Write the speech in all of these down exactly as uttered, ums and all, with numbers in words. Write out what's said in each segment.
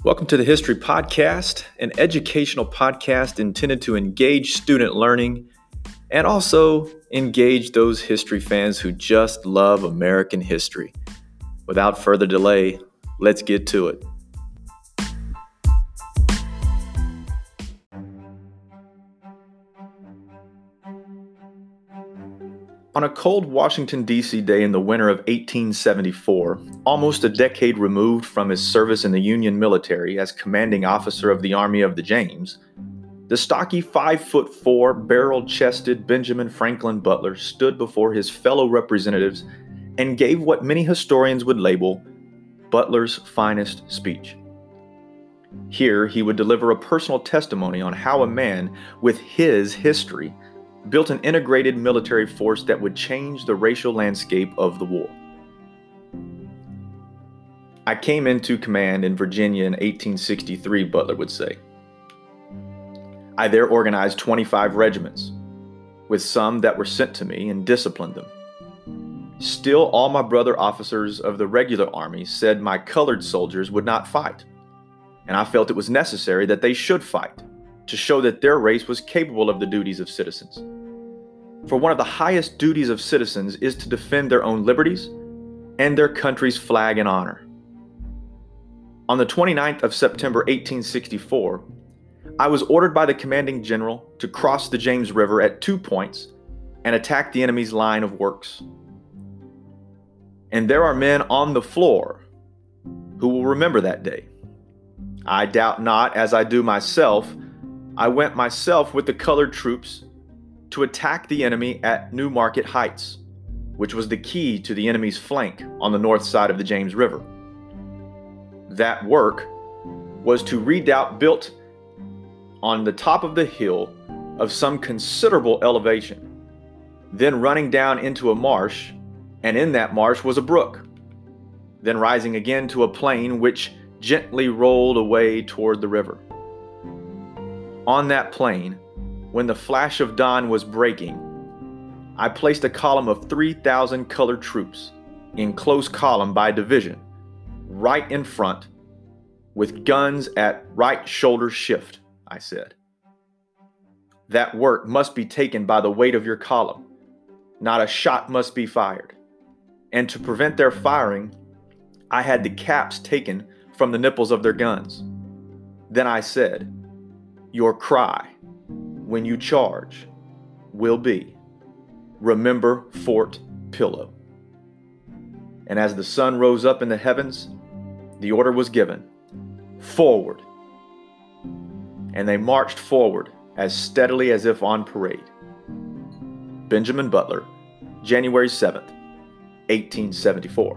Welcome to the History Podcast, an educational podcast intended to engage student learning and also engage those history fans who just love American history. Without further delay, let's get to it. On a cold Washington, D C day in the winter of eighteen seventy-four, almost a decade removed from his service in the Union military as commanding officer of the Army of the James, the stocky five foot four, barrel-chested Benjamin Franklin Butler stood before his fellow representatives and gave what many historians would label Butler's finest speech. Here, he would deliver a personal testimony on how a man with his history built an integrated military force that would change the racial landscape of the war. I came into command in Virginia in eighteen sixty-three, Butler would say. I there organized twenty-five regiments, with some that were sent to me and disciplined them. Still, all my brother officers of the regular army said my colored soldiers would not fight, and I felt it was necessary that they should fight, to show that their race was capable of the duties of citizens. For one of the highest duties of citizens is to defend their own liberties and their country's flag and honor. On the twenty-ninth of September eighteen sixty-four, I was ordered by the commanding general to cross the James River at two points and attack the enemy's line of works. And there are men on the floor who will remember that day. I doubt not, as I do myself, I went myself with the colored troops to attack the enemy at New Market Heights, which was the key to the enemy's flank on the north side of the James River. That work was to redoubt built on the top of the hill of some considerable elevation, then running down into a marsh, and in that marsh was a brook, then rising again to a plain which gently rolled away toward the river. On that plain, when the flash of dawn was breaking, I placed a column of three thousand colored troops in close column by division, right in front, with guns at right shoulder shift, I said. That work must be taken by the weight of your column. Not a shot must be fired. And to prevent their firing, I had the caps taken from the nipples of their guns. Then I said, your cry, when you charge, will be, remember Fort Pillow. And as the sun rose up in the heavens, the order was given, forward. And they marched forward as steadily as if on parade. Benjamin Butler, January seventh, eighteen seventy-four.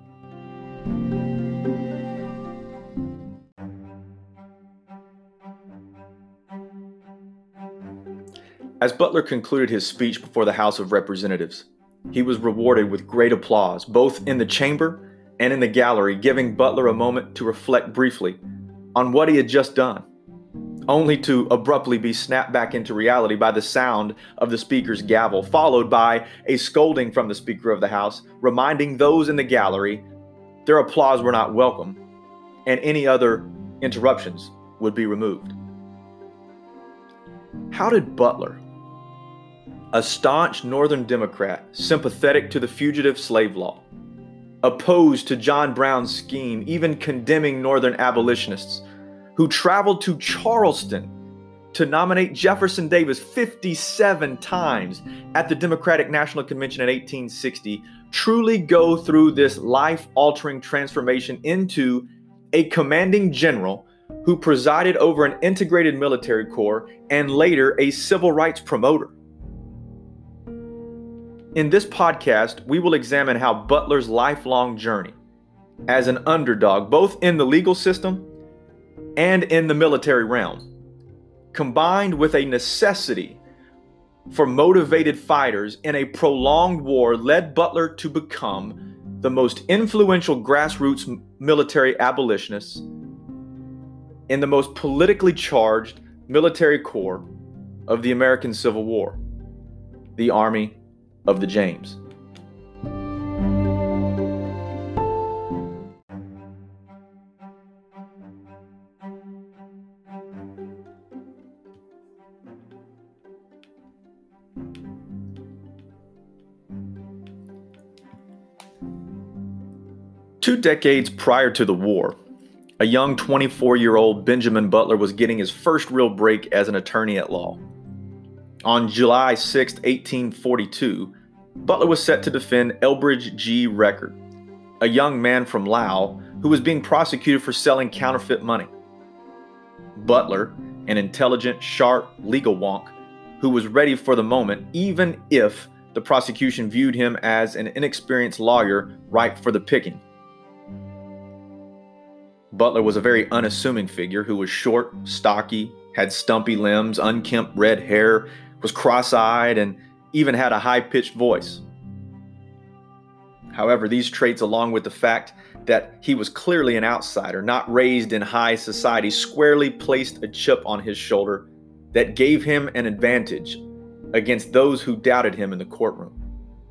As Butler concluded his speech before the House of Representatives, he was rewarded with great applause, both in the chamber and in the gallery, giving Butler a moment to reflect briefly on what he had just done, only to abruptly be snapped back into reality by the sound of the Speaker's gavel, followed by a scolding from the Speaker of the House, reminding those in the gallery their applause were not welcome, and any other interruptions would be removed. How did Butler, a staunch Northern Democrat sympathetic to the fugitive slave law, opposed to John Brown's scheme, even condemning Northern abolitionists, who traveled to Charleston to nominate Jefferson Davis fifty-seven times at the Democratic National Convention in eighteen sixty, truly go through this life-altering transformation into a commanding general who presided over an integrated military corps and later a civil rights promoter? In this podcast, we will examine how Butler's lifelong journey as an underdog, both in the legal system and in the military realm, combined with a necessity for motivated fighters in a prolonged war, led Butler to become the most influential grassroots military abolitionist in the most politically charged military corps of the American Civil War, the Army of the James. Two decades prior to the war, a young twenty-four-year-old Benjamin Butler was getting his first real break as an attorney at law. On July sixth, eighteen forty-two, Butler was set to defend Elbridge G. Record, a young man from Laos who was being prosecuted for selling counterfeit money. Butler, an intelligent, sharp legal wonk who was ready for the moment, even if the prosecution viewed him as an inexperienced lawyer ripe for the picking. Butler was a very unassuming figure who was short, stocky, had stumpy limbs, unkempt red hair, was cross-eyed, and even had a high-pitched voice. However, these traits, along with the fact that he was clearly an outsider, not raised in high society, squarely placed a chip on his shoulder that gave him an advantage against those who doubted him in the courtroom.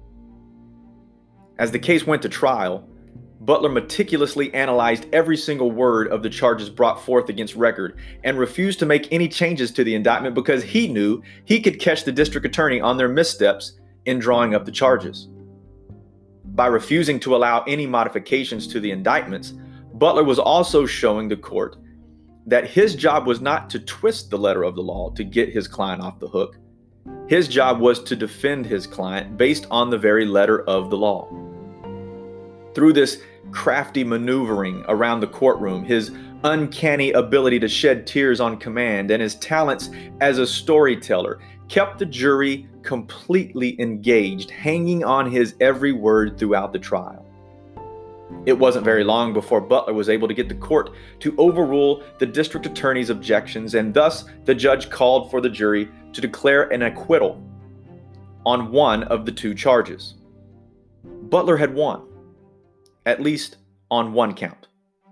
As the case went to trial, Butler meticulously analyzed every single word of the charges brought forth against Record and refused to make any changes to the indictment because he knew he could catch the district attorney on their missteps in drawing up the charges. By refusing to allow any modifications to the indictments, Butler was also showing the court that his job was not to twist the letter of the law to get his client off the hook. His job was to defend his client based on the very letter of the law. Through this crafty maneuvering around the courtroom, his uncanny ability to shed tears on command, and his talents as a storyteller kept the jury completely engaged, hanging on his every word throughout the trial. It wasn't very long before Butler was able to get the court to overrule the district attorney's objections, and thus the judge called for the jury to declare an acquittal on one of the two charges. Butler had won, at least on one count.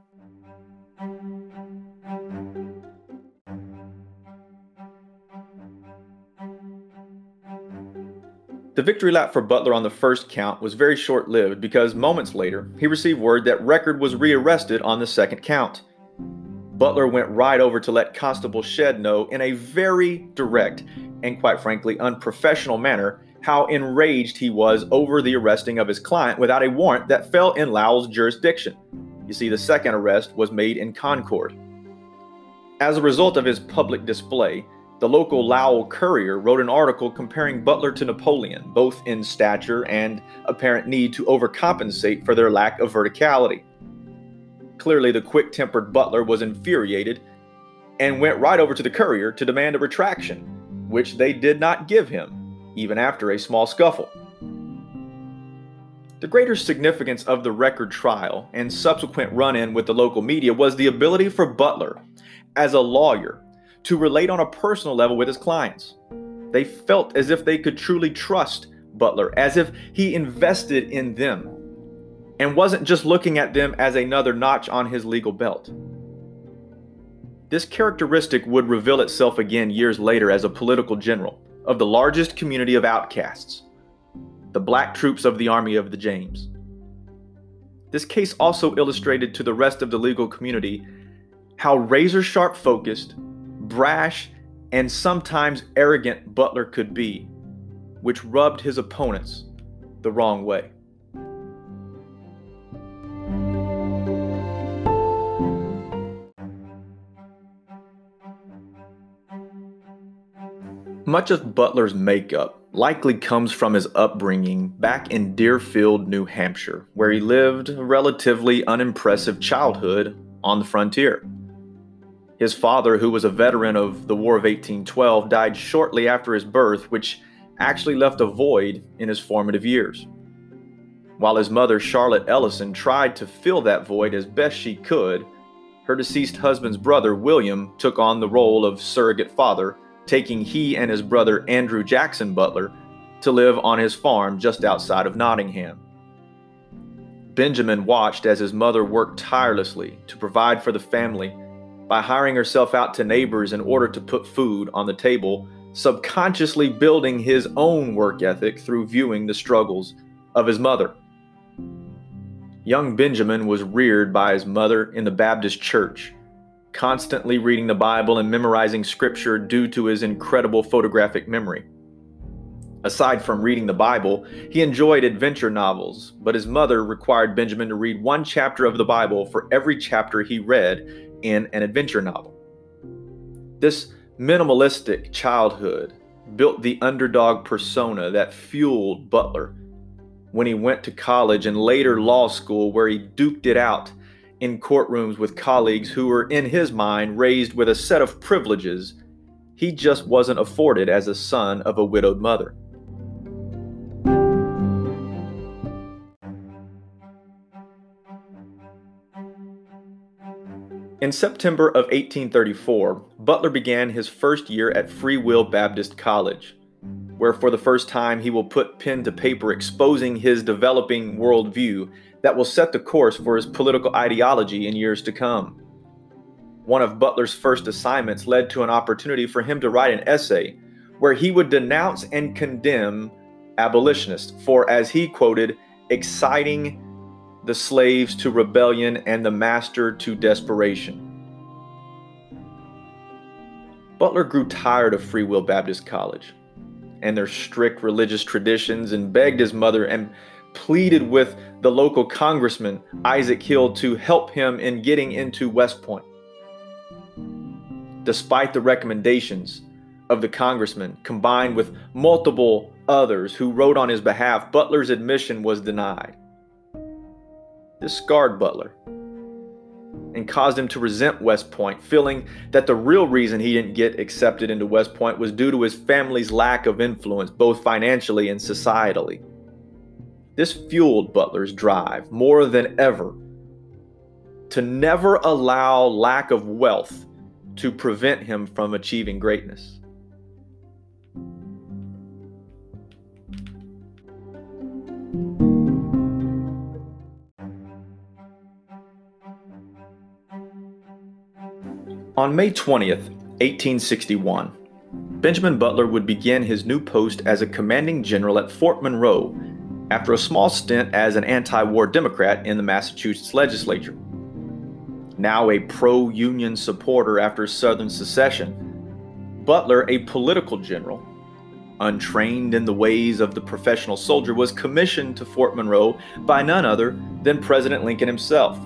The victory lap for Butler on the first count was very short-lived because moments later, he received word that Record was rearrested on the second count. Butler went right over to let Constable Shedd know in a very direct and, quite frankly, unprofessional manner how enraged he was over the arresting of his client without a warrant that fell in Laos' jurisdiction. You see, the second arrest was made in Concord. As a result of his public display, the local Lao Courier wrote an article comparing Butler to Napoleon, both in stature and apparent need to overcompensate for their lack of verticality. Clearly, the quick-tempered Butler was infuriated and went right over to the Courier to demand a retraction, which they did not give him, even after a small scuffle. The greater significance of the Record trial and subsequent run-in with the local media was the ability for Butler, as a lawyer, to relate on a personal level with his clients. They felt as if they could truly trust Butler, as if he invested in them and wasn't just looking at them as another notch on his legal belt. This characteristic would reveal itself again years later as a political general of the largest community of outcasts, the black troops of the Army of the James. This case also illustrated to the rest of the legal community how razor-sharp focused, brash, and sometimes arrogant Butler could be, which rubbed his opponents the wrong way. Much of Butler's makeup likely comes from his upbringing back in Deerfield, New Hampshire, where he lived a relatively unimpressive childhood on the frontier. His father, who was a veteran of the War of eighteen twelve, died shortly after his birth, which actually left a void in his formative years. While his mother, Charlotte Ellison, tried to fill that void as best she could, her deceased husband's brother, William, took on the role of surrogate father, taking he and his brother, Andrew Jackson Butler, to live on his farm just outside of Nottingham. Benjamin watched as his mother worked tirelessly to provide for the family by hiring herself out to neighbors in order to put food on the table, subconsciously building his own work ethic through viewing the struggles of his mother. Young Benjamin was reared by his mother in the Baptist church, constantly reading the Bible and memorizing scripture due to his incredible photographic memory. Aside from reading the Bible, he enjoyed adventure novels, but his mother required Benjamin to read one chapter of the Bible for every chapter he read in an adventure novel. This minimalistic childhood built the underdog persona that fueled Butler when he went to college and later law school, where he duked it out in courtrooms with colleagues who were, in his mind, raised with a set of privileges he just wasn't afforded as a son of a widowed mother. In September of eighteen thirty-four, Butler began his first year at Free Will Baptist College, where for the first time he will put pen to paper exposing his developing worldview that will set the course for his political ideology in years to come. One of Butler's first assignments led to an opportunity for him to write an essay where he would denounce and condemn abolitionists for, as he quoted, exciting the slaves to rebellion and the master to desperation. Butler grew tired of Free Will Baptist College and their strict religious traditions and begged his mother and pleaded with the local congressman, Isaac Hill, to help him in getting into West Point. Despite the recommendations of the congressman, combined with multiple others who wrote on his behalf, Butler's admission was denied. This scarred Butler and caused him to resent West Point, feeling that the real reason he didn't get accepted into West Point was due to his family's lack of influence, both financially and societally. This fueled Butler's drive more than ever to never allow lack of wealth to prevent him from achieving greatness. On May twentieth, eighteen sixty-one, Benjamin Butler would begin his new post as a commanding general at Fort Monroe after a small stint as an anti-war Democrat in the Massachusetts legislature. Now a pro-Union supporter after Southern secession, Butler, a political general, untrained in the ways of the professional soldier, was commissioned to Fort Monroe by none other than President Lincoln himself.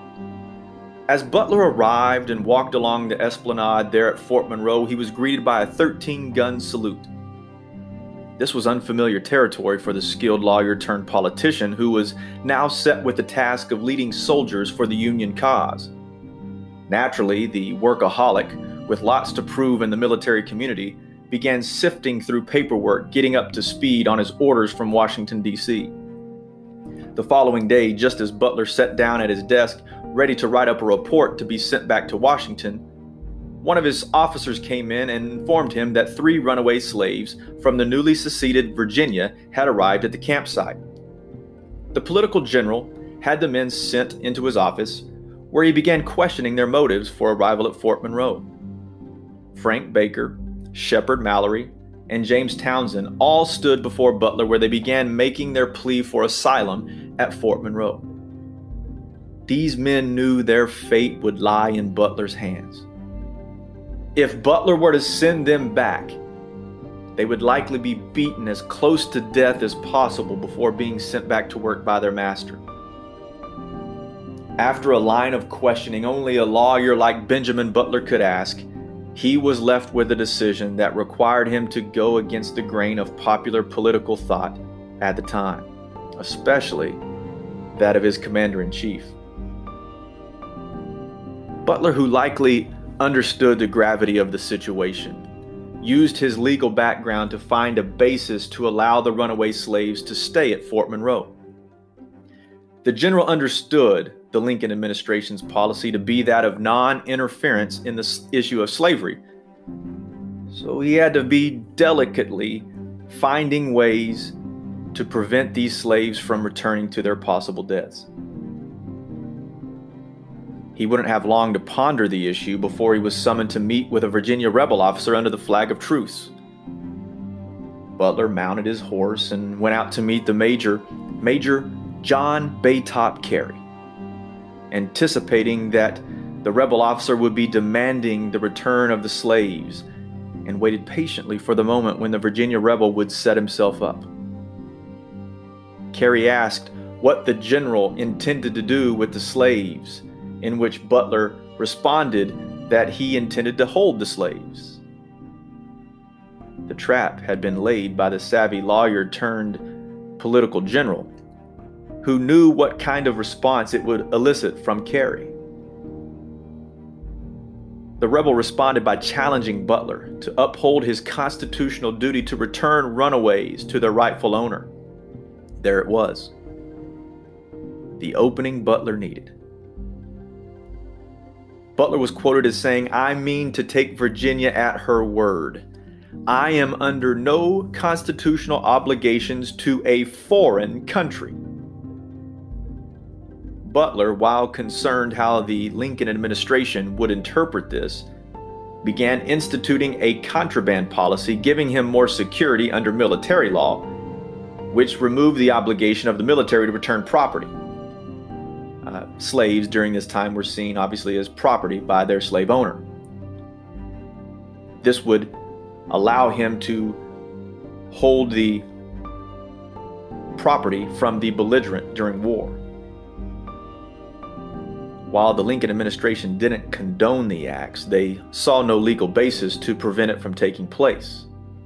As Butler arrived and walked along the esplanade there at Fort Monroe, he was greeted by a thirteen-gun salute. This was unfamiliar territory for the skilled lawyer turned politician who was now set with the task of leading soldiers for the Union cause. Naturally, the workaholic, with lots to prove in the military community, began sifting through paperwork, getting up to speed on his orders from Washington, D C The following day, just as Butler sat down at his desk, ready to write up a report to be sent back to Washington, one of his officers came in and informed him that three runaway slaves from the newly seceded Virginia had arrived at the campsite. The political general had the men sent into his office, where he began questioning their motives for arrival at Fort Monroe. Frank Baker, Shepard Mallory, and James Townsend all stood before Butler, where they began making their plea for asylum at Fort Monroe. These men knew their fate would lie in Butler's hands. If Butler were to send them back, they would likely be beaten as close to death as possible before being sent back to work by their master. After a line of questioning only a lawyer like Benjamin Butler could ask, he was left with a decision that required him to go against the grain of popular political thought at the time, especially that of his commander-in-chief. Butler, who likely understood the gravity of the situation, used his legal background to find a basis to allow the runaway slaves to stay at Fort Monroe. The general understood the Lincoln administration's policy to be that of non-interference in the issue of slavery, so he had to be delicately finding ways to prevent these slaves from returning to their possible deaths. He wouldn't have long to ponder the issue before he was summoned to meet with a Virginia rebel officer under the flag of truce. Butler mounted his horse and went out to meet the major, Major John Baytop Carey, anticipating that the rebel officer would be demanding the return of the slaves and waited patiently for the moment when the Virginia rebel would set himself up. Cary asked what the general intended to do with the slaves, in which Butler responded that he intended to hold the slaves. The trap had been laid by the savvy lawyer turned political general, who knew what kind of response it would elicit from Cary. The rebel responded by challenging Butler to uphold his constitutional duty to return runaways to their rightful owner. There it was, the opening Butler needed. Butler was quoted as saying, "I mean to take Virginia at her word. I am under no constitutional obligations to a foreign country." Butler, while concerned how the Lincoln administration would interpret this, began instituting a contraband policy, giving him more security under military law, which removed the obligation of the military to return property. Uh, slaves during this time were seen, obviously, as property by their slave owner. This would allow him to hold the property from the belligerent during war. While the Lincoln administration didn't condone the acts, they saw no legal basis to prevent it from taking place.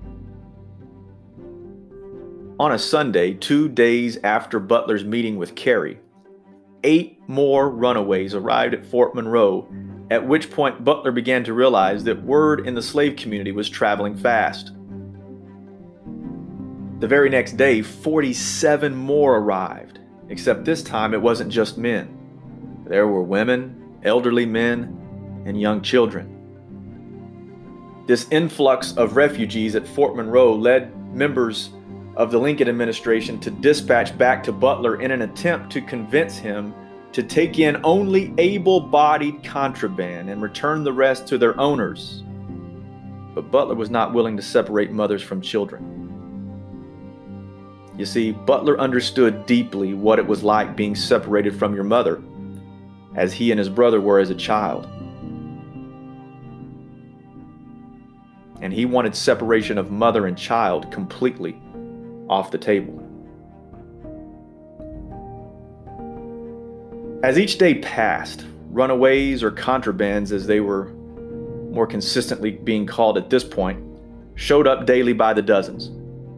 On a Sunday, two days after Butler's meeting with Cary, eight more runaways arrived at Fort Monroe, at which point Butler began to realize that word in the slave community was traveling fast. The very next day, forty-seven more arrived, except this time it wasn't just men. There were women, elderly men, and young children. This influx of refugees at Fort Monroe led members of the Lincoln administration to dispatch back to Butler in an attempt to convince him to take in only able-bodied contraband and return the rest to their owners. But Butler was not willing to separate mothers from children. You see, Butler understood deeply what it was like being separated from your mother, as he and his brother were as a child. And he wanted separation of mother and child completely off the table. As each day passed, runaways, or contrabands as they were more consistently being called at this point, showed up daily by the dozens.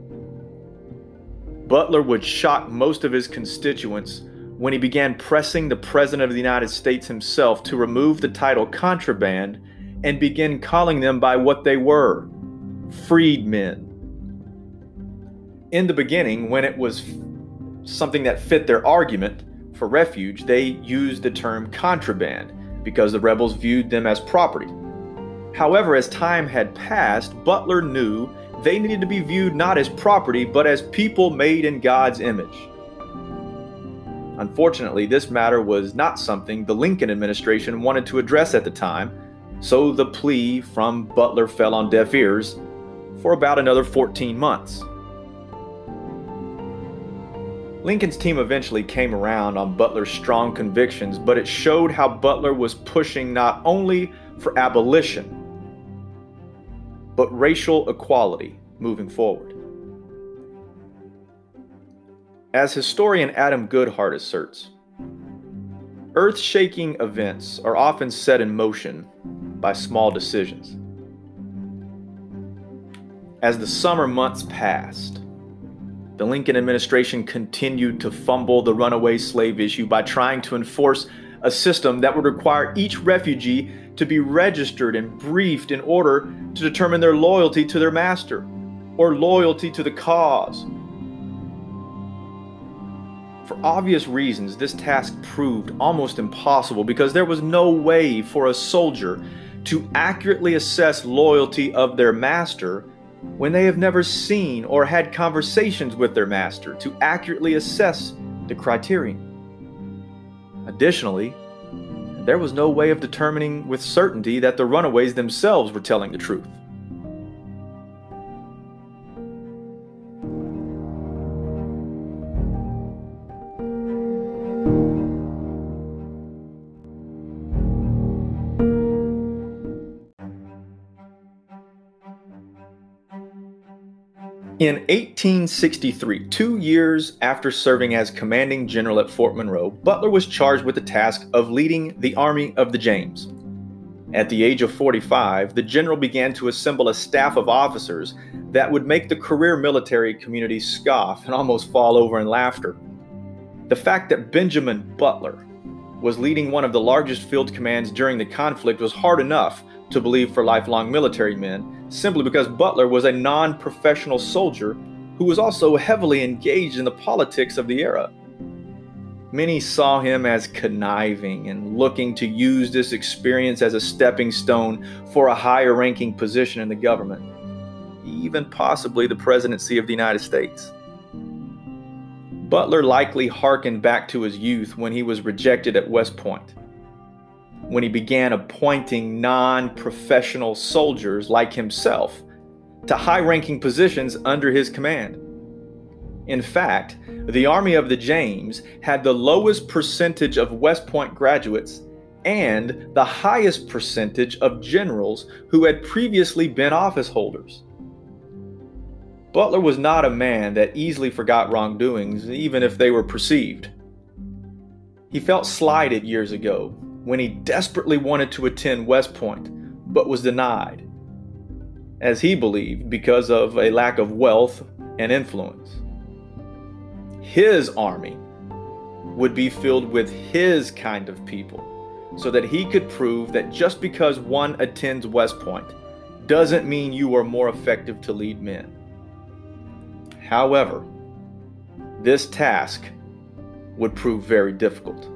Butler would shock most of his constituents when he began pressing the President of the United States himself to remove the title contraband and begin calling them by what they were, freedmen. In the beginning, when it was something that fit their argument for refuge, they used the term contraband because the rebels viewed them as property. However, as time had passed, Butler knew they needed to be viewed not as property, but as people made in God's image. Unfortunately, this matter was not something the Lincoln administration wanted to address at the time, so the plea from Butler fell on deaf ears for about another fourteen months. Lincoln's team eventually came around on Butler's strong convictions, but it showed how Butler was pushing not only for abolition, but racial equality moving forward. As historian Adam Goodhart asserts, earth-shaking events are often set in motion by small decisions. As the summer months passed, the Lincoln administration continued to fumble the runaway slave issue by trying to enforce a system that would require each refugee to be registered and briefed in order to determine their loyalty to their master or loyalty to the cause. For obvious reasons, this task proved almost impossible because there was no way for a soldier to accurately assess loyalty of their master when they have never seen or had conversations with their master to accurately assess the criterion. Additionally, there was no way of determining with certainty that the runaways themselves were telling the truth. In eighteen sixty-three, two years after serving as commanding general at Fort Monroe, Butler was charged with the task of leading the Army of the James. At the age of forty-five, the general began to assemble a staff of officers that would make the career military community scoff and almost fall over in laughter. The fact that Benjamin Butler was leading one of the largest field commands during the conflict was hard enough to believe for lifelong military men, simply because Butler was a non-professional soldier who was also heavily engaged in the politics of the era. Many saw him as conniving and looking to use this experience as a stepping stone for a higher-ranking position in the government, even possibly the presidency of the United States. Butler likely hearkened back to his youth when he was rejected at West Point, when he began appointing non-professional soldiers like himself to high-ranking positions under his command. In fact, the Army of the James had the lowest percentage of West Point graduates and the highest percentage of generals who had previously been office holders. Butler was not a man that easily forgot wrongdoings, even if they were perceived. He felt slighted years ago when he desperately wanted to attend West Point, but was denied, as he believed, because of a lack of wealth and influence. His army would be filled with his kind of people, so that he could prove that just because one attends West Point doesn't mean you are more effective to lead men. However, this task would prove very difficult.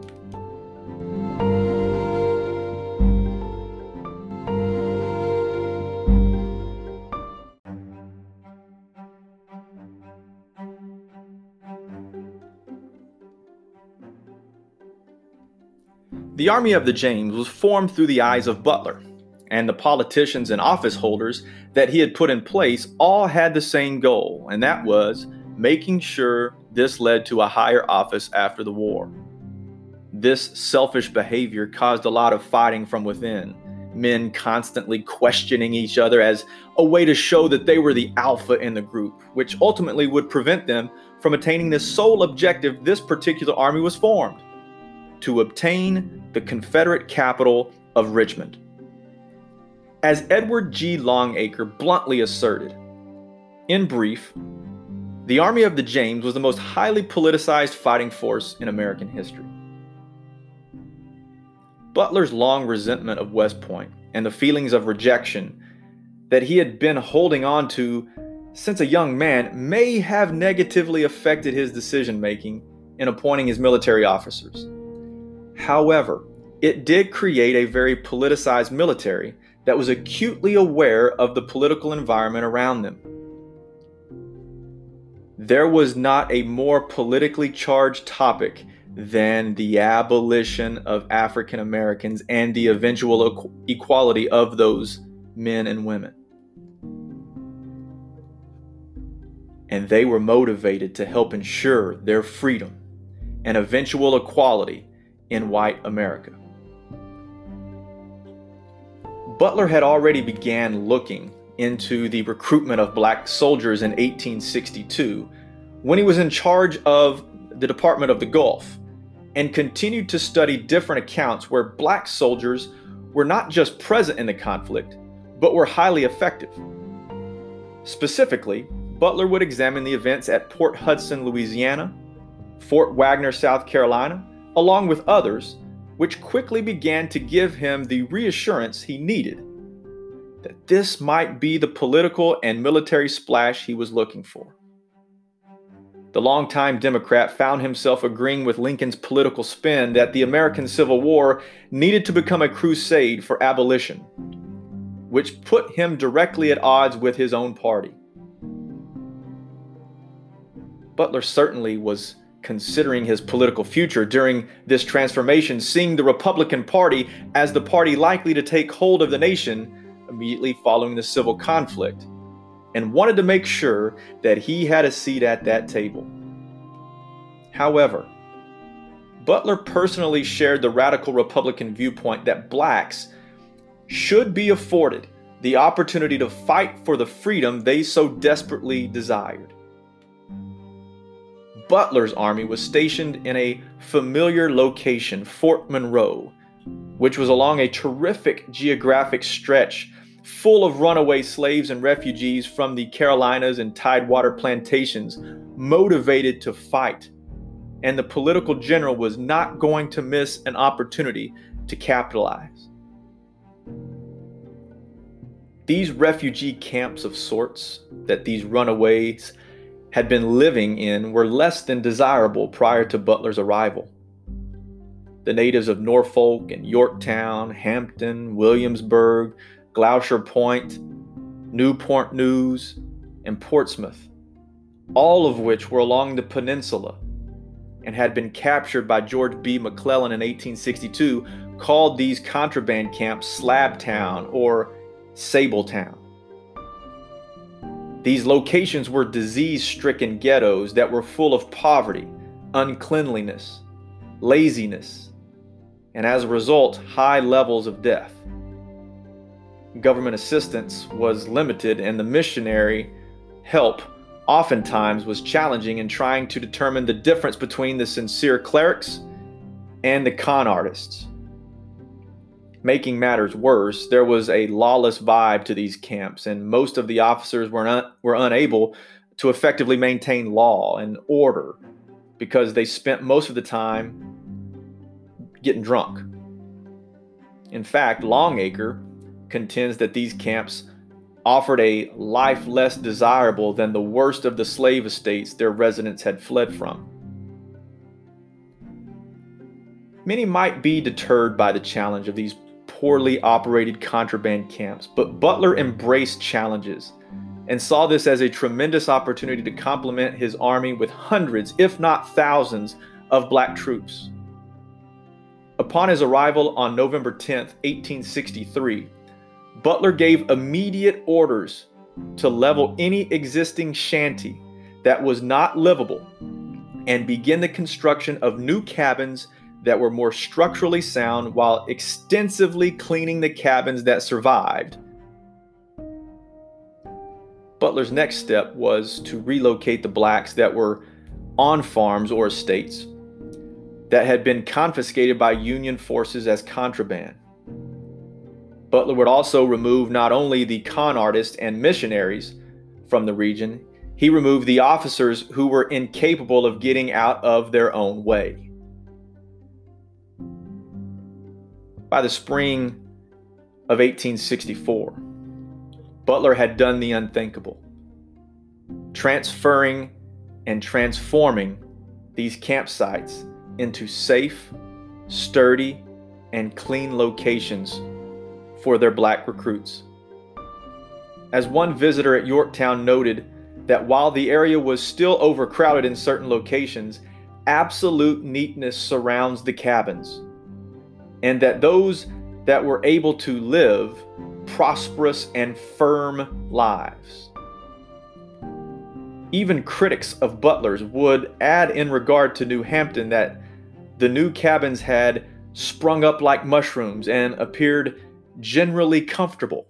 The Army of the James was formed through the eyes of Butler, and the politicians and office holders that he had put in place all had the same goal, and that was making sure this led to a higher office after the war. This selfish behavior caused a lot of fighting from within, men constantly questioning each other as a way to show that they were the alpha in the group, which ultimately would prevent them from attaining the sole objective this particular army was formed: to obtain the Confederate capital of Richmond. As Edward G. Longacre bluntly asserted, in brief, the Army of the James was the most highly politicized fighting force in American history. Butler's long resentment of West Point and the feelings of rejection that he had been holding on to since a young man may have negatively affected his decision-making in appointing his military officers. However, it did create a very politicized military that was acutely aware of the political environment around them. There was not a more politically charged topic than the abolition of African Americans and the eventual equality of those men and women. And they were motivated to help ensure their freedom and eventual equality in white America. Butler had already began looking into the recruitment of black soldiers in eighteen sixty-two when he was in charge of the Department of the Gulf, and continued to study different accounts where black soldiers were not just present in the conflict, but were highly effective. Specifically, Butler would examine the events at Port Hudson, Louisiana, Fort Wagner, South Carolina, along with others, which quickly began to give him the reassurance he needed that this might be the political and military splash he was looking for. The longtime Democrat found himself agreeing with Lincoln's political spin that the American Civil War needed to become a crusade for abolition, which put him directly at odds with his own party. Butler certainly was considering his political future during this transformation, seeing the Republican Party as the party likely to take hold of the nation immediately following the civil conflict, and wanted to make sure that he had a seat at that table. However, Butler personally shared the radical Republican viewpoint that blacks should be afforded the opportunity to fight for the freedom they so desperately desired. Butler's army was stationed in a familiar location, Fort Monroe, which was along a terrific geographic stretch full of runaway slaves and refugees from the Carolinas and Tidewater plantations, motivated to fight. And the political general was not going to miss an opportunity to capitalize. These refugee camps of sorts that these runaways had been living in were less than desirable prior to Butler's arrival. The natives of Norfolk and Yorktown, Hampton, Williamsburg, Gloucester Point, Newport News, and Portsmouth, all of which were along the peninsula and had been captured by George B. McClellan in eighteen sixty-two, called these contraband camps Slabtown or Sabletown. These locations were disease-stricken ghettos that were full of poverty, uncleanliness, laziness, and as a result, high levels of death. Government assistance was limited, and the missionary help oftentimes was challenging in trying to determine the difference between the sincere clerics and the con artists. Making matters worse, there was a lawless vibe to these camps, and most of the officers were, un- were unable to effectively maintain law and order because they spent most of the time getting drunk. In fact, Longacre contends that these camps offered a life less desirable than the worst of the slave estates their residents had fled from. Many might be deterred by the challenge of these poorly operated contraband camps, but Butler embraced challenges and saw this as a tremendous opportunity to complement his army with hundreds, if not thousands, of black troops. Upon his arrival on November tenth, eighteen sixty-three, Butler gave immediate orders to level any existing shanty that was not livable and begin the construction of new cabins that were more structurally sound while extensively cleaning the cabins that survived. Butler's next step was to relocate the blacks that were on farms or estates that had been confiscated by Union forces as contraband. Butler would also remove not only the con artists and missionaries from the region, he removed the officers who were incapable of getting out of their own way. By the spring of eighteen sixty-four, Butler had done the unthinkable, transferring and transforming these campsites into safe, sturdy, and clean locations for their black recruits. As one visitor at Yorktown noted, that while the area was still overcrowded in certain locations, absolute neatness surrounds the cabins, and that those that were able to live prosperous and firm lives. Even critics of Butler's would add in regard to New Hampton that the new cabins had sprung up like mushrooms and appeared generally comfortable.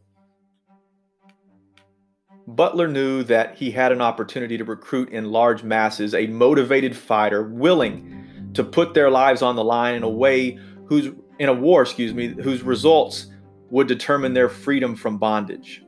Butler knew that he had an opportunity to recruit in large masses a motivated fighter willing to put their lives on the line in a way whose in a war, excuse me, whose results would determine their freedom from bondage.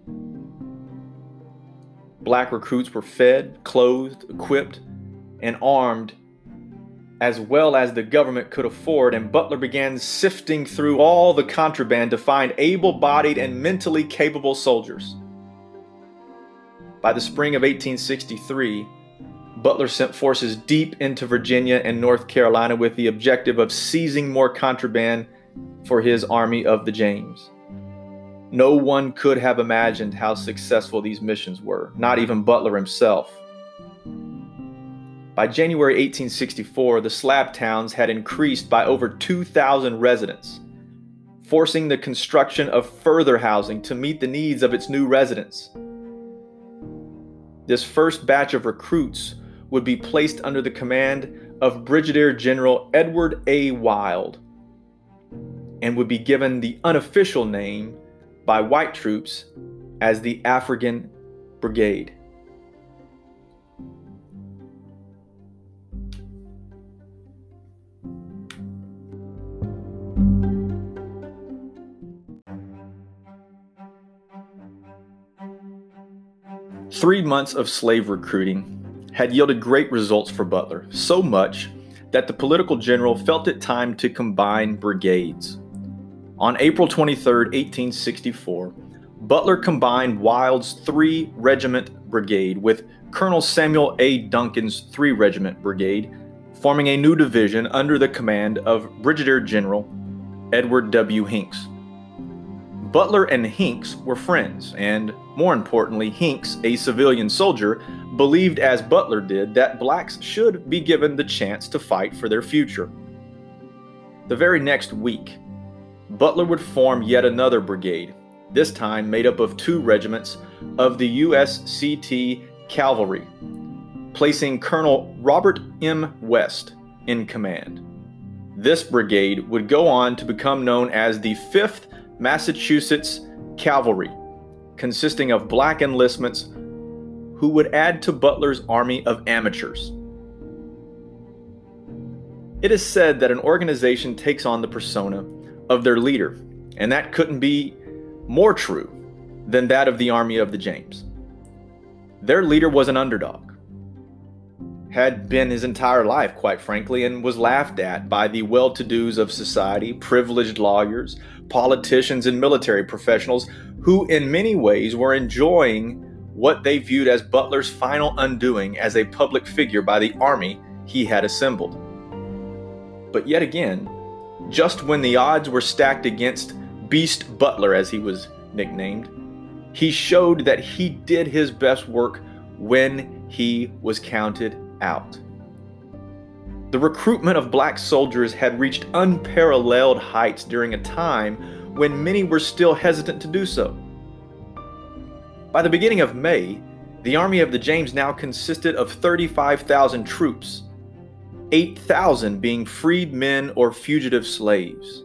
Black recruits were fed, clothed, equipped, and armed as well as the government could afford, and Butler began sifting through all the contraband to find able-bodied and mentally capable soldiers. By the spring of eighteen sixty-three, Butler sent forces deep into Virginia and North Carolina with the objective of seizing more contraband for his Army of the James. No one could have imagined how successful these missions were, not even Butler himself. By January eighteen sixty-four, the slab towns had increased by over two thousand residents, forcing the construction of further housing to meet the needs of its new residents. This first batch of recruits would be placed under the command of Brigadier General Edward A. Wild and would be given the unofficial name by white troops as the African Brigade. Three months of slave recruiting had yielded great results for Butler, so much that the political general felt it time to combine brigades. On April twenty-third, eighteen sixty-four, Butler combined Wild's three regiment brigade with Colonel Samuel A. Duncan's three regiment brigade, forming a new division under the command of Brigadier General Edward W. Hinks. Butler and Hinks were friends, and more importantly, Hinks, a civilian soldier, believed as Butler did that blacks should be given the chance to fight for their future. The very next week, Butler would form yet another brigade, this time made up of two regiments of the U S C T Cavalry, placing Colonel Robert M. West in command. This brigade would go on to become known as the fifth Massachusetts Cavalry, consisting of black enlistments who would add to Butler's army of amateurs. It is said that an organization takes on the persona of their leader, and that couldn't be more true than that of the Army of the James. Their leader was an underdog, had been his entire life, quite frankly, and was laughed at by the well-to-dos of society, privileged lawyers, politicians, and military professionals who in many ways were enjoying what they viewed as Butler's final undoing as a public figure by the army he had assembled. But yet again, just when the odds were stacked against Beast Butler, as he was nicknamed, he showed that he did his best work when he was counted out. The recruitment of black soldiers had reached unparalleled heights during a time when many were still hesitant to do so. By the beginning of May, the Army of the James now consisted of thirty-five thousand troops, eight thousand being freed men or fugitive slaves.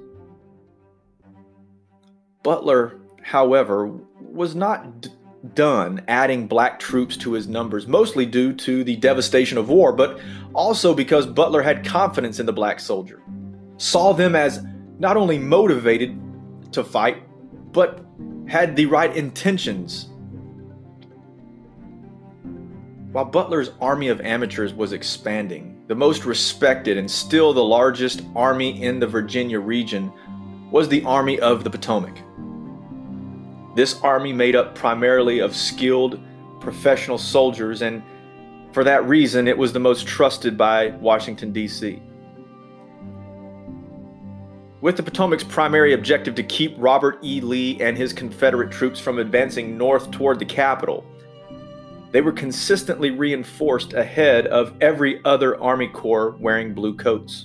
Butler, however, was not d- done adding black troops to his numbers, mostly due to the devastation of war, but also because Butler had confidence in the black soldier, saw them as not only motivated to fight, but had the right intentions. While Butler's army of amateurs was expanding, the most respected and still the largest army in the Virginia region was the Army of the Potomac. This army made up primarily of skilled professional soldiers, and for that reason it was the most trusted by Washington, D C With the Potomac's primary objective to keep Robert E. Lee and his Confederate troops from advancing north toward the capital, they were consistently reinforced ahead of every other Army Corps wearing blue coats.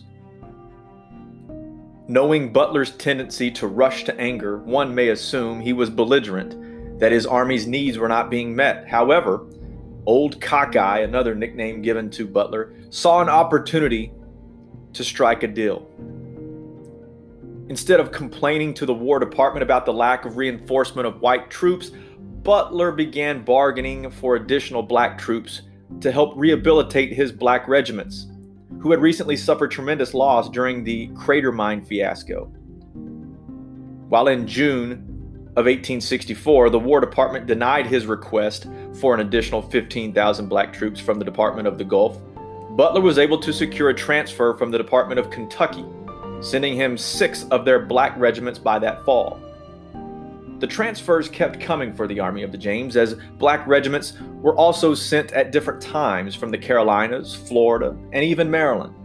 Knowing Butler's tendency to rush to anger, one may assume he was belligerent, that his army's needs were not being met. However, Old Cockeye, another nickname given to Butler, saw an opportunity to strike a deal. Instead of complaining to the War Department about the lack of reinforcement of white troops, Butler began bargaining for additional black troops to help rehabilitate his black regiments, who had recently suffered tremendous loss during the Crater Mine fiasco. While in June of eighteen sixty-four, the War Department denied his request for an additional fifteen thousand black troops from the Department of the Gulf, Butler was able to secure a transfer from the Department of Kentucky, sending him six of their black regiments by that fall. The transfers kept coming for the Army of the James, as black regiments were also sent at different times from the Carolinas, Florida, and even Maryland.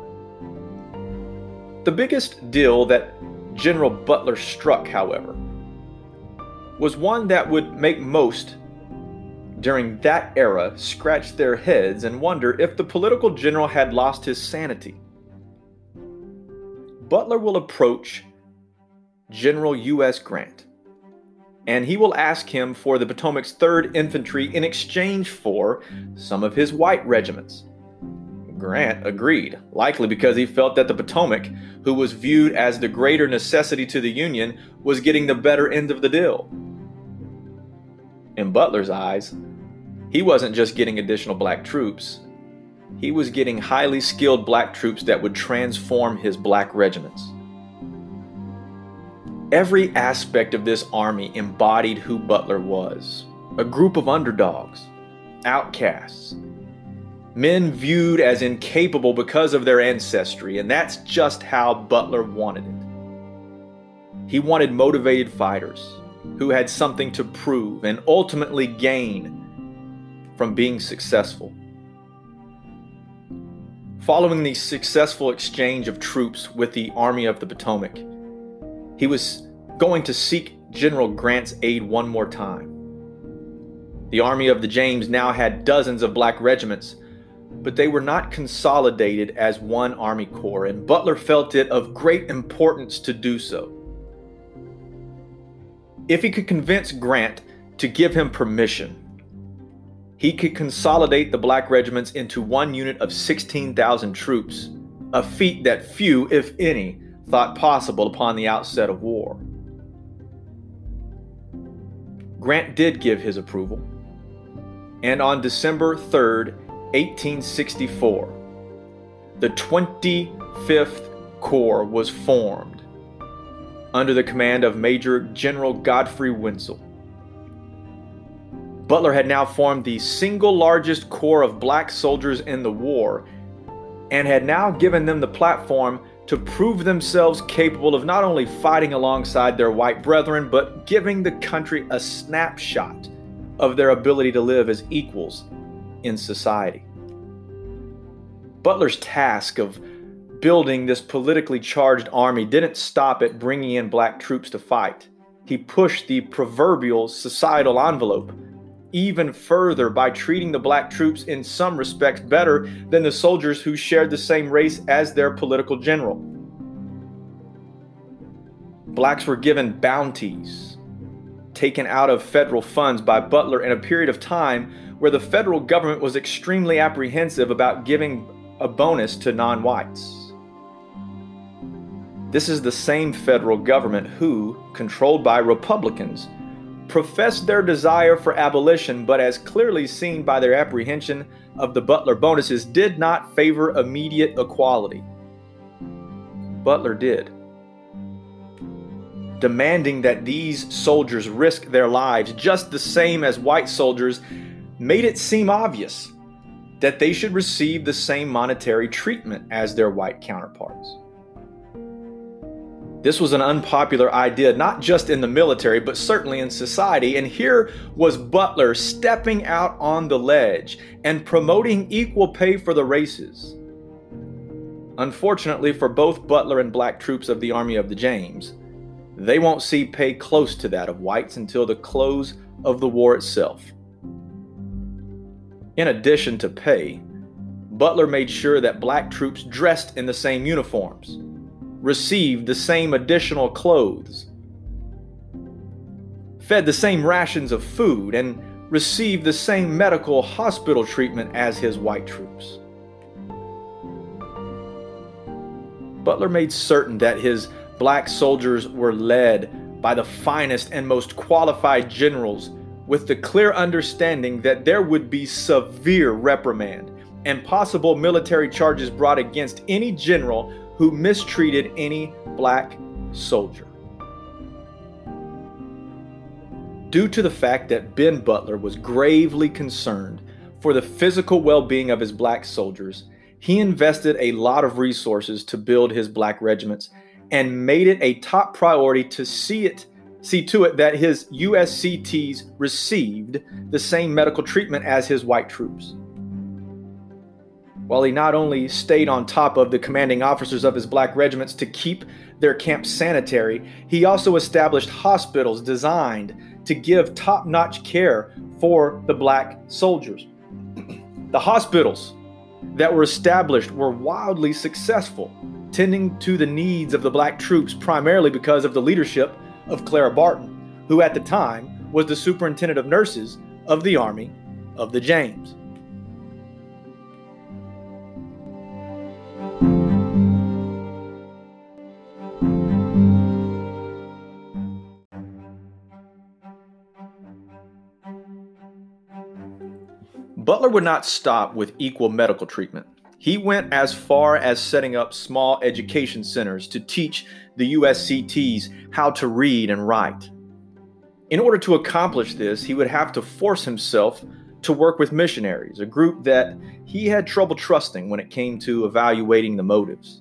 The biggest deal that General Butler struck, however, was one that would make most during that era scratch their heads and wonder if the political general had lost his sanity. Butler will approach General U S Grant, and he will ask him for the Potomac's third Infantry in exchange for some of his white regiments. Grant agreed, likely because he felt that the Potomac, who was viewed as the greater necessity to the Union, was getting the better end of the deal. In Butler's eyes, he wasn't just getting additional black troops. He was getting highly skilled black troops that would transform his black regiments. Every aspect of this army embodied who Butler was: a group of underdogs, outcasts, men viewed as incapable because of their ancestry, and that's just how Butler wanted it. He wanted motivated fighters who had something to prove and ultimately gain from being successful. Following the successful exchange of troops with the Army of the Potomac, he was going to seek General Grant's aid one more time. The Army of the James now had dozens of black regiments, but they were not consolidated as one Army Corps, and Butler felt it of great importance to do so. If he could convince Grant to give him permission, he could consolidate the black regiments into one unit of sixteen thousand troops, a feat that few, if any, thought possible upon the outset of war. Grant did give his approval, and on December third, eighteen sixty-four, the twenty-fifth Corps was formed under the command of Major General Godfrey Wensel. Butler had now formed the single largest corps of black soldiers in the war, and had now given them the platform to prove themselves capable of not only fighting alongside their white brethren, but giving the country a snapshot of their ability to live as equals in society. Butler's task of building this politically charged army didn't stop at bringing in black troops to fight. He pushed the proverbial societal envelope even further by treating the black troops in some respects better than the soldiers who shared the same race as their political general. Blacks were given bounties taken out of federal funds by Butler in a period of time where the federal government was extremely apprehensive about giving a bonus to non-whites. This is the same federal government who, controlled by Republicans, professed their desire for abolition, but as clearly seen by their apprehension of the Butler bonuses, did not favor immediate equality. Butler did, demanding that these soldiers risk their lives just the same as white soldiers made it seem obvious that they should receive the same monetary treatment as their white counterparts. This was an unpopular idea, not just in the military, but certainly in society. And here was Butler stepping out on the ledge and promoting equal pay for the races. Unfortunately for both Butler and black troops of the Army of the James, they won't see pay close to that of whites until the close of the war itself. In addition to pay, Butler made sure that black troops dressed in the same uniforms, received the same additional clothes, fed the same rations of food, and received the same medical hospital treatment as his white troops. Butler made certain that his black soldiers were led by the finest and most qualified generals, with the clear understanding that there would be severe reprimand and possible military charges brought against any general who mistreated any black soldier. Due to the fact that Ben Butler was gravely concerned for the physical well-being of his black soldiers, he invested a lot of resources to build his black regiments and made it a top priority to see it see to it that his U S C Ts received the same medical treatment as his white troops. While he not only stayed on top of the commanding officers of his black regiments to keep their camps sanitary, he also established hospitals designed to give top-notch care for the black soldiers. The hospitals that were established were wildly successful, tending to the needs of the black troops primarily because of the leadership of Clara Barton, who at the time was the superintendent of nurses of the Army of the James. Butler would not stop with equal medical treatment. He went as far as setting up small education centers to teach the U S C Ts how to read and write. In order to accomplish this, he would have to force himself to work with missionaries, a group that he had trouble trusting when it came to evaluating the motives.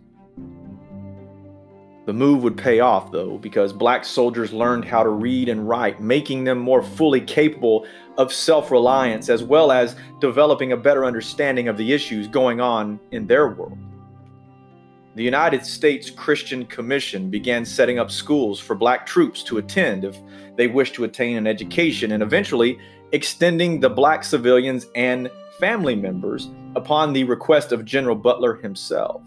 The move would pay off, though, because black soldiers learned how to read and write, making them more fully capable of self-reliance, as well as developing a better understanding of the issues going on in their world. The United States Christian Commission began setting up schools for black troops to attend if they wished to attain an education, and eventually extending the black civilians and family members upon the request of General Butler himself.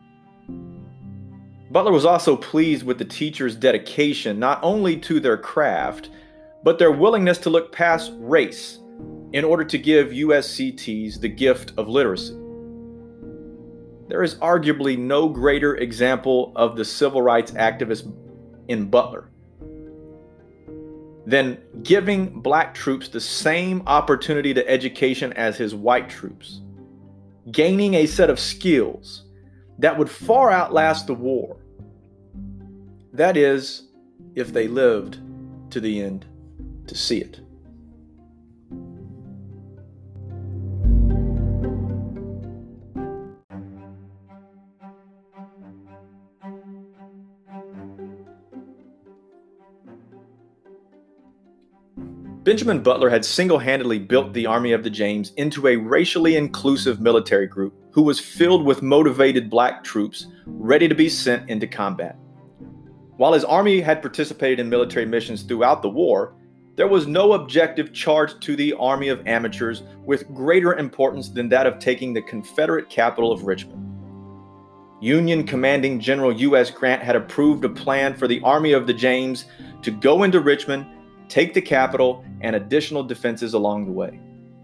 Butler was also pleased with the teachers' dedication not only to their craft, but their willingness to look past race in order to give U S C Ts the gift of literacy. There is arguably no greater example of the civil rights activist in Butler than giving black troops the same opportunity to education as his white troops, gaining a set of skills that would far outlast the war. That is, if they lived to the end to see it. Benjamin Butler had single-handedly built the Army of the James into a racially inclusive military group who was filled with motivated black troops ready to be sent into combat. While his army had participated in military missions throughout the war, there was no objective charged to the army of amateurs with greater importance than that of taking the Confederate capital of Richmond. Union Commanding General U S Grant had approved a plan for the Army of the James to go into Richmond, take the capital, and additional defenses along the way.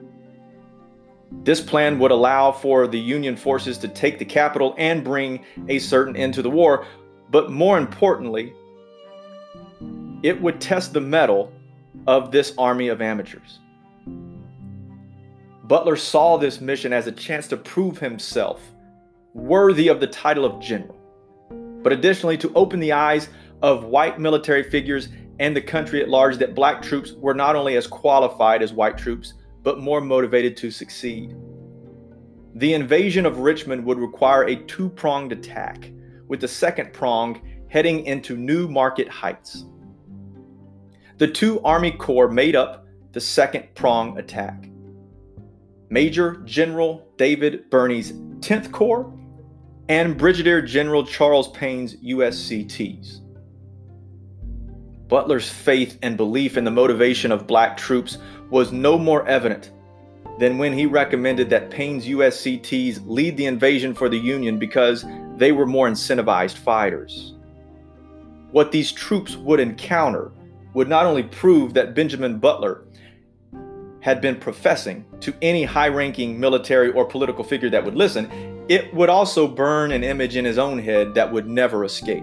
This plan would allow for the Union forces to take the capital and bring a certain end to the war, but more importantly, it would test the mettle of this army of amateurs. Butler saw this mission as a chance to prove himself worthy of the title of general, but additionally to open the eyes of white military figures and the country at large that black troops were not only as qualified as white troops, but more motivated to succeed. The invasion of Richmond would require a two-pronged attack, with the second prong heading into New Market Heights. The two Army Corps made up the second prong attack: Major General David Birney's tenth Corps and Brigadier General Charles Payne's U S C Ts. Butler's faith and belief in the motivation of black troops was no more evident than when he recommended that Payne's U S C Ts lead the invasion for the Union because they were more incentivized fighters. What these troops would encounter would not only prove that Benjamin Butler had been professing to any high-ranking military or political figure that would listen, it would also burn an image in his own head that would never escape.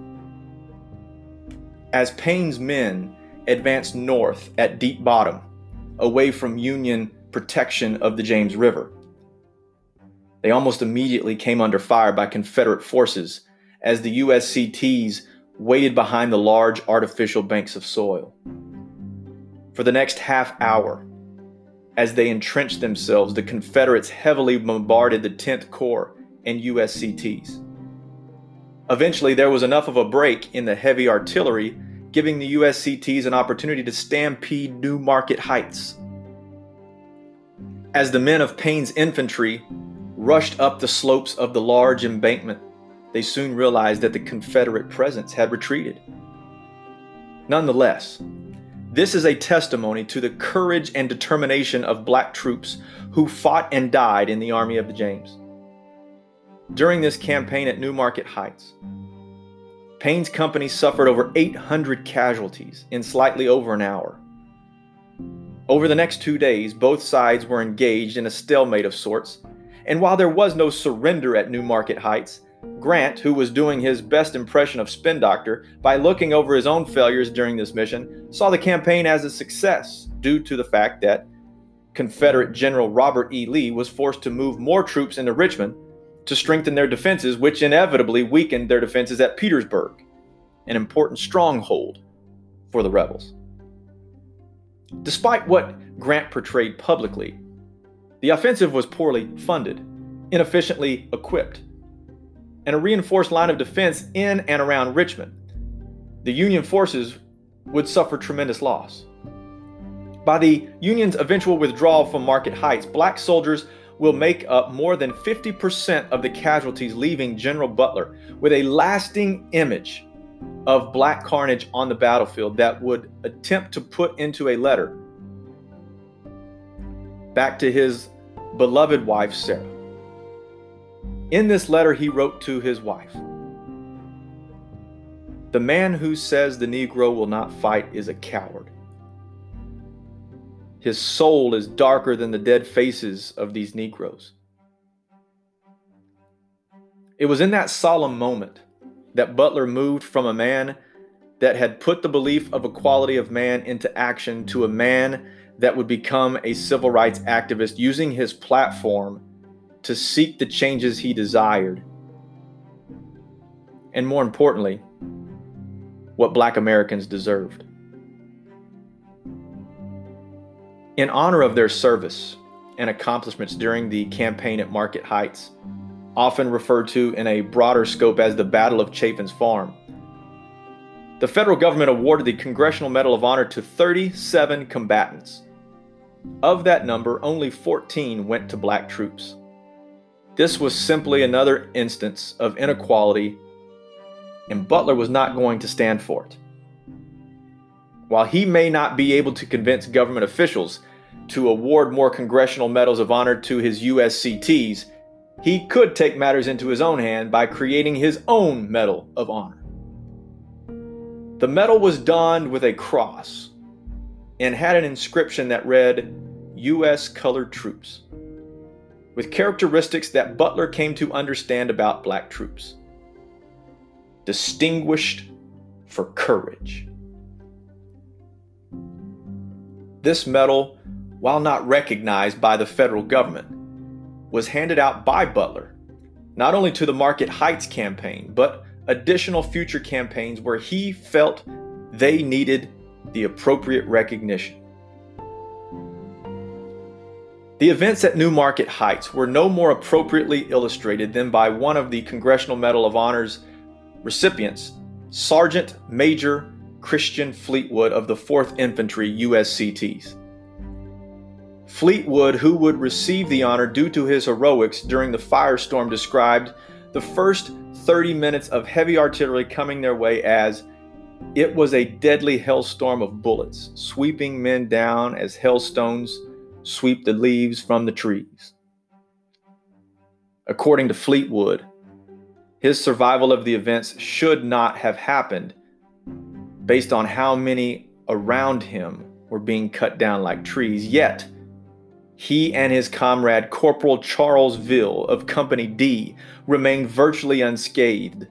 As Payne's men advanced north at Deep Bottom, away from Union protection of the James River, they almost immediately came under fire by Confederate forces as the U S C Ts waited behind the large artificial banks of soil. For the next half hour, as they entrenched themselves, the Confederates heavily bombarded the tenth Corps and U S C Ts. Eventually, there was enough of a break in the heavy artillery, giving the U S C Ts an opportunity to stampede New Market Heights. As the men of Payne's infantry rushed up the slopes of the large embankment, they soon realized that the Confederate presence had retreated. Nonetheless, this is a testimony to the courage and determination of black troops who fought and died in the Army of the James. During this campaign at New Market Heights, Payne's company suffered over eight hundred casualties in slightly over an hour. Over the next two days, both sides were engaged in a stalemate of sorts, and while there was no surrender at New Market Heights, Grant, who was doing his best impression of Spin Doctor by looking over his own failures during this mission, saw the campaign as a success due to the fact that Confederate General Robert E. Lee was forced to move more troops into Richmond to strengthen their defenses, which inevitably weakened their defenses at Petersburg, an important stronghold for the rebels. Despite what Grant portrayed publicly, the offensive was poorly funded, inefficiently equipped, and a reinforced line of defense in and around Richmond. The Union forces would suffer tremendous loss. By the Union's eventual withdrawal from Market Heights, black soldiers will make up more than fifty percent of the casualties, leaving General Butler with a lasting image of black carnage on the battlefield that would attempt to put into a letter back to his beloved wife, Sarah. In this letter, he wrote to his wife, "The man who says the Negro will not fight is a coward. His soul is darker than the dead faces of these Negroes." It was in that solemn moment that Butler moved from a man that had put the belief of equality of man into action to a man that would become a civil rights activist, using his platform to seek the changes he desired. And more importantly, what black Americans deserved. In honor of their service and accomplishments during the campaign at Market Heights, often referred to in a broader scope as the Battle of Chaffin's Farm, the federal government awarded the Congressional Medal of Honor to thirty-seven combatants. Of that number, only fourteen went to black troops. This was simply another instance of inequality, and Butler was not going to stand for it. While he may not be able to convince government officials to award more Congressional Medals of Honor to his U S C Ts, he could take matters into his own hand by creating his own Medal of Honor. The medal was donned with a cross and had an inscription that read, "U S Colored Troops," with characteristics that Butler came to understand about black troops. Distinguished for courage. This medal, while not recognized by the federal government, was handed out by Butler, not only to the Market Heights campaign, but additional future campaigns where he felt they needed the appropriate recognition. The events at New Market Heights were no more appropriately illustrated than by one of the Congressional Medal of Honor's recipients, Sergeant Major Christian Fleetwood of the fourth Infantry U S C Ts. Fleetwood, who would receive the honor due to his heroics during the firestorm, described the first thirty minutes of heavy artillery coming their way as, "It was a deadly hailstorm of bullets, sweeping men down as hailstones sweep the leaves from the trees." According to Fleetwood, his survival of the events should not have happened based on how many around him were being cut down like trees, yet he and his comrade Corporal Charles Ville of Company D remained virtually unscathed.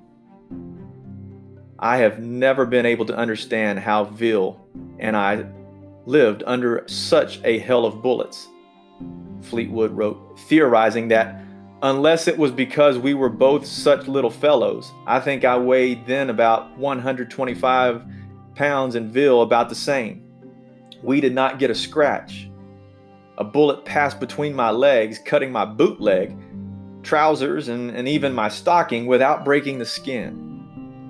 "I have never been able to understand how Ville and I lived under such a hell of bullets," Fleetwood wrote, theorizing that unless it was because we were both such little fellows, I think I weighed then about one hundred twenty-five pounds and Ville about the same. We did not get a scratch. A bullet passed between my legs, cutting my boot leg, trousers, and, and even my stocking without breaking the skin.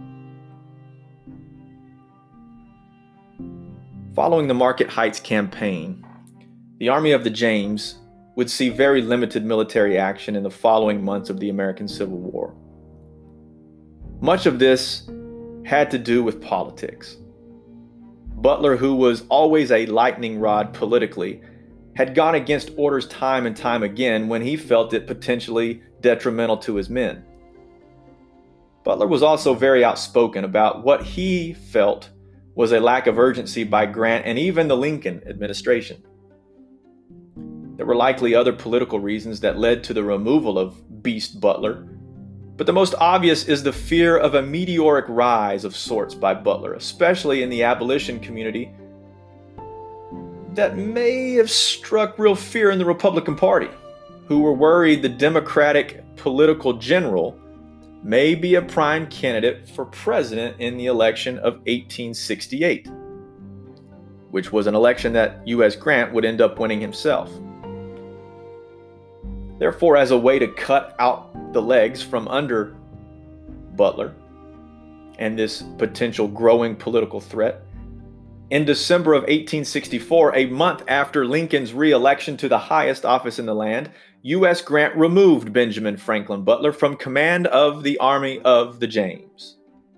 Following the Market Heights campaign, the Army of the James would see very limited military action in the following months of the American Civil War. Much of this had to do with politics. Butler, who was always a lightning rod politically, had gone against orders time and time again when he felt it potentially detrimental to his men. Butler was also very outspoken about what he felt was a lack of urgency by Grant and even the Lincoln administration. There were likely other political reasons that led to the removal of Beast Butler, but the most obvious is the fear of a meteoric rise of sorts by Butler, especially in the abolition community, that may have struck real fear in the Republican Party, who were worried the Democratic political general may be a prime candidate for president in the election of eighteen sixty-eight, which was an election that U S Grant would end up winning himself. Therefore, as a way to cut out the legs from under Butler and this potential growing political threat, in December of eighteen sixty-four, a month after Lincoln's re-election to the highest office in the land, U S Grant removed Benjamin Franklin Butler from command of the Army of the James.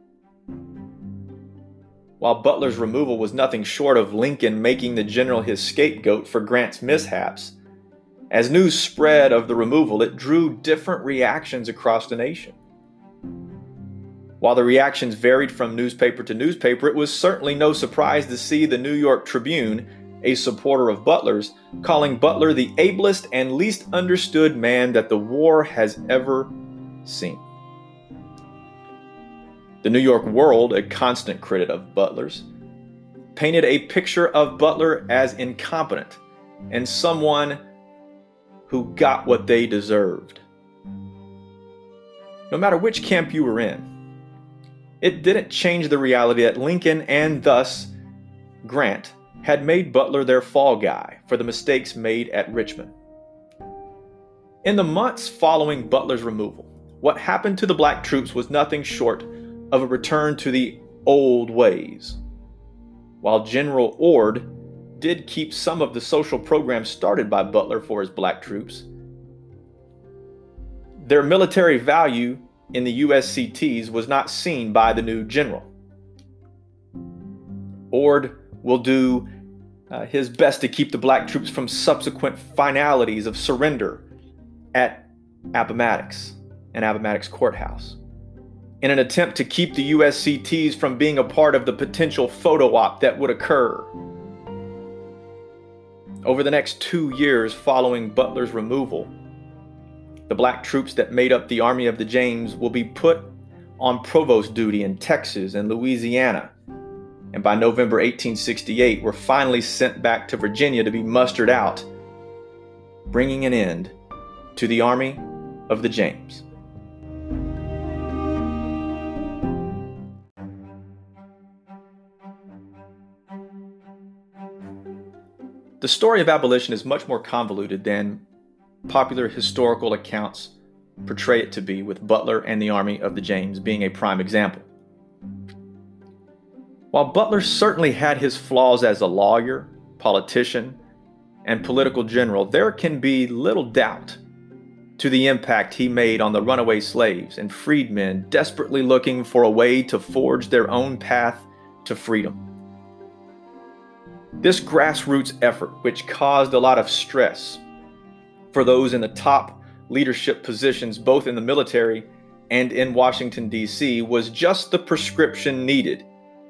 While Butler's removal was nothing short of Lincoln making the general his scapegoat for Grant's mishaps, as news spread of the removal, it drew different reactions across the nation. While the reactions varied from newspaper to newspaper, it was certainly no surprise to see the New York Tribune, a supporter of Butler's, calling Butler the ablest and least understood man that the war has ever seen. The New York World, a constant critic of Butler's, painted a picture of Butler as incompetent and someone who got what they deserved. No matter which camp you were in, it didn't change the reality that Lincoln and thus Grant had made Butler their fall guy for the mistakes made at Richmond. In the months following Butler's removal, what happened to the black troops was nothing short of a return to the old ways. While General Ord did keep some of the social programs started by Butler for his black troops, their military value in the U S C Ts was not seen by the new general. Ord will do uh, his best to keep the black troops from subsequent finalities of surrender at Appomattox and Appomattox Courthouse, in an attempt to keep the U S C Ts from being a part of the potential photo op that would occur. Over the next two years following Butler's removal, the black troops that made up the Army of the James will be put on provost duty in Texas and Louisiana, and by November eighteen sixty-eight were finally sent back to Virginia to be mustered out, bringing an end to the Army of the James. The story of abolition is much more convoluted than popular historical accounts portray it to be, with Butler and the Army of the James being a prime example. While Butler certainly had his flaws as a lawyer, politician, and political general, there can be little doubt to the impact he made on the runaway slaves and freedmen desperately looking for a way to forge their own path to freedom. This grassroots effort, which caused a lot of stress for those in the top leadership positions both in the military and in Washington, D C, was just the prescription needed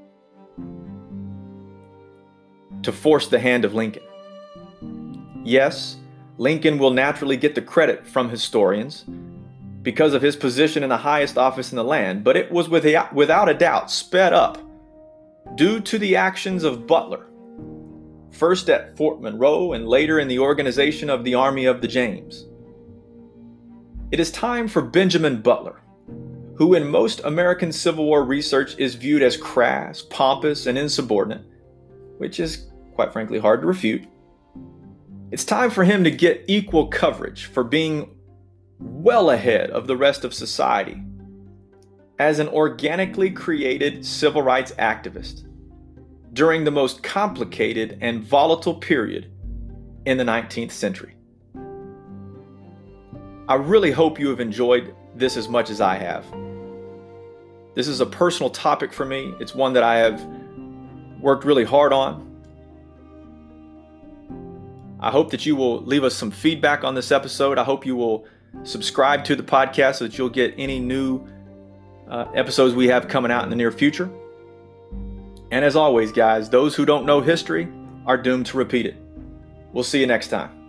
to force the hand of Lincoln. Yes, Lincoln will naturally get the credit from historians because of his position in the highest office in the land, but it was without, without a doubt sped up due to the actions of Butler, first at Fort Monroe and later in the organization of the Army of the James. It is time for Benjamin Butler, who in most American Civil War research is viewed as crass, pompous, and insubordinate, which is quite frankly hard to refute. It's time for him to get equal coverage for being well ahead of the rest of society as an organically created civil rights activist during the most complicated and volatile period in the nineteenth century. I really hope you have enjoyed this as much as I have. This is a personal topic for me. It's one that I have worked really hard on. I hope that you will leave us some feedback on this episode. I hope you will subscribe to the podcast so that you'll get any new uh, episodes we have coming out in the near future. And as always, guys, those who don't know history are doomed to repeat it. We'll see you next time.